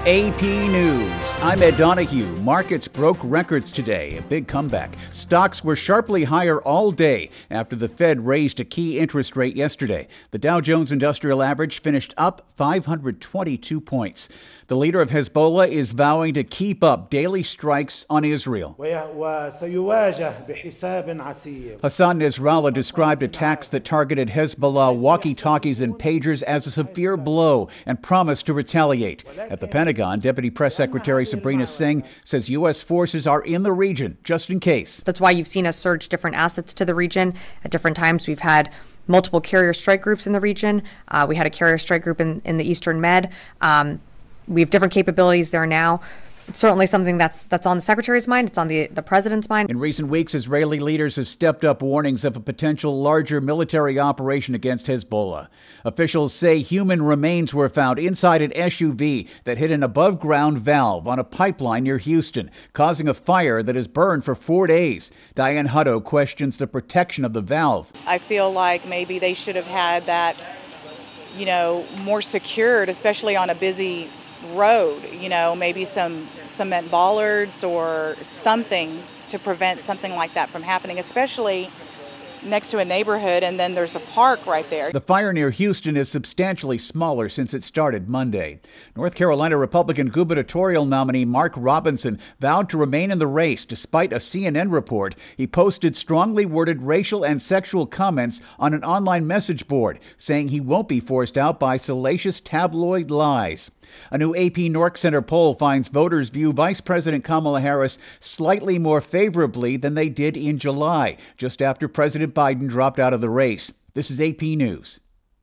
AP News. I'm Ed Donahue. Markets broke records today, a big comeback. Stocks were sharply higher all day after the Fed raised a key interest rate yesterday. The Dow Jones Industrial Average finished up 522 points. The leader of Hezbollah is vowing to keep up daily strikes on Israel. Hassan Nasrallah described attacks that targeted Hezbollah walkie-talkies and pagers as a severe blow and promised to retaliate. At the Pentagon, Deputy Press Secretary Sabrina Singh says U.S. forces are in the region just in case. That's why you've seen us surge different assets to the region. At different times, we've had multiple carrier strike groups in the region. We had a carrier strike group in the Eastern Med. We have different capabilities there now. It's certainly something that's on the Secretary's mind. It's on the President's mind. In recent weeks, Israeli leaders have stepped up warnings of a potential larger military operation against Hezbollah. Officials say human remains were found inside an SUV that hit an above-ground valve on a pipeline near Houston, causing a fire that has burned for 4 days. Diane Hutto questions the protection of the valve. I feel like maybe they should have had that, more secured, especially on a busy road, maybe some cement bollards or something to prevent something like that from happening, especially next to a neighborhood, and then there's a park right there. The fire near Houston is substantially smaller since it started Monday. North Carolina Republican gubernatorial nominee Mark Robinson vowed to remain in the race despite a CNN report. He posted strongly worded racial and sexual comments on an online message board, saying he won't be forced out by salacious tabloid lies. A new AP Nork Center poll finds voters view Vice President Kamala Harris slightly more favorably than they did in July, just after President Biden dropped out of the race. This is AP News.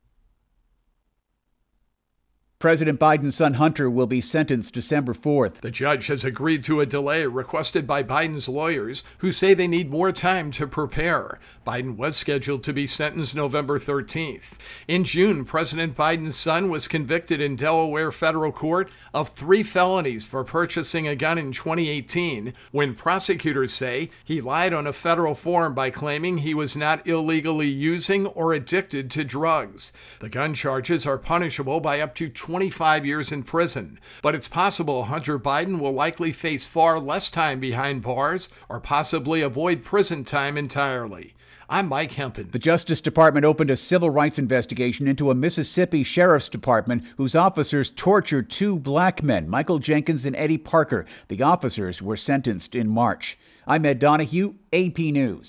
President Biden's son Hunter will be sentenced December 4th. The judge has agreed to a delay requested by Biden's lawyers, who say they need more time to prepare. Biden was scheduled to be sentenced November 13th. In June, President Biden's son was convicted in Delaware federal court of 3 felonies for purchasing a gun in 2018, when prosecutors say he lied on a federal form by claiming he was not illegally using or addicted to drugs. The gun charges are punishable by up to 25 years in prison, but it's possible Hunter Biden will likely face far less time behind bars or possibly avoid prison time entirely. I'm Mike Hempen. The Justice Department opened a civil rights investigation into a Mississippi Sheriff's Department whose officers tortured 2 black men, Michael Jenkins and Eddie Parker. The officers were sentenced in March. I'm Ed Donahue, AP News.